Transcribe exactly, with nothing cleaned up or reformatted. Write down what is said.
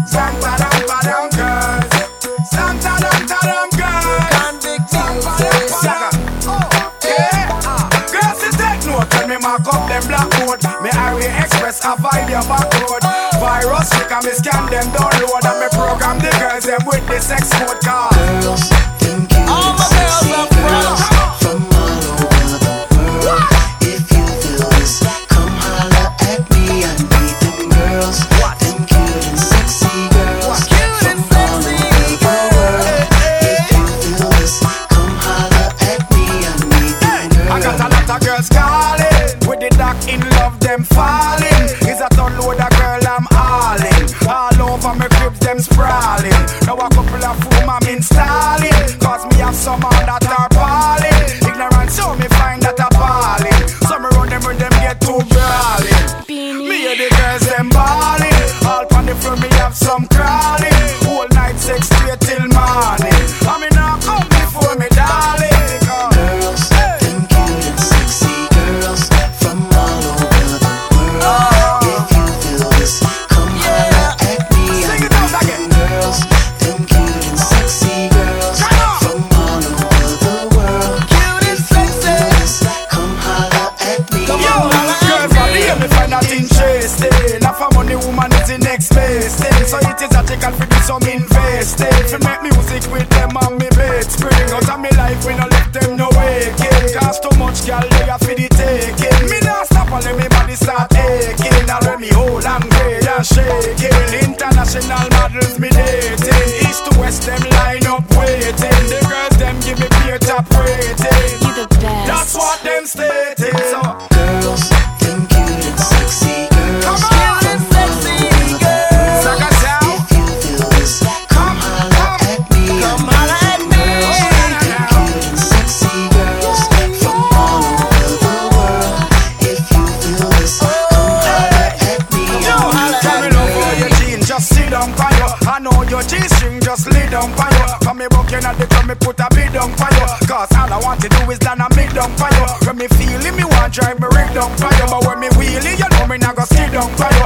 Santa dum padum girls. Santa dum padum girls. Yeah. Girls, you take note when me mark up them blackboard. Me Highway Express avoid your back road. Virus trick and me scan them download and me program the girls them with the sex code card. Girls think you all my girls are girls from all over the world. If you feel this, come holla at me. I need them girls, them cute and sexy girls from all over the world. If you feel this, come holla at me. I need them girls. I got a lot of girls calling, with the doc in love, them falling. Is a ton load of girl I'm hauling. All over my cribs, them sprawling. Now a couple of whom I'm installing. Cause me have some on that are balling. Ignorant so me find that appalling. Some run them when them get too brawling. Me and the girls them balling. All on the floor me have some crawling. Whole night sex straight till morning. I mean now come before me darling. Girls, them cute and sexy girls from all over the world. If you feel this, come holla at me. I need them girls, them cute and sexy girls from all over the world. If you feel this, come holla at me. Yo, girls are here, me find that interesting. Now for money, woman is the next best thing. So it is a ticket for this, some investing. To make music with them on me bed spring. Out of me life, we no let them no waking. Cause too much girl, they are for the taking. Me not stop and let me body start aching. Now let me hold and grade and shaking. International models me dating. East to west, them line up waiting. The girls, them give me peer top rating. You the best. That's what them stating. So Girls, them cute and sexy girls. Come on. From all over the world. Suck us out. If you feel this, come holla at me. Come holla at me. Girls, them cute and sexy girls from all over the world. If you feel this, come holla at me. Yo, tell me love for your jeans, just sit down for you. I know your G-string, just lay down for you. From me walking at the club, me put a bid down for you. Cause all I want to do is down a mid down for you. When me feeling, me want drive me rig down for you. But when me wheelie, you know me not go sit down for you.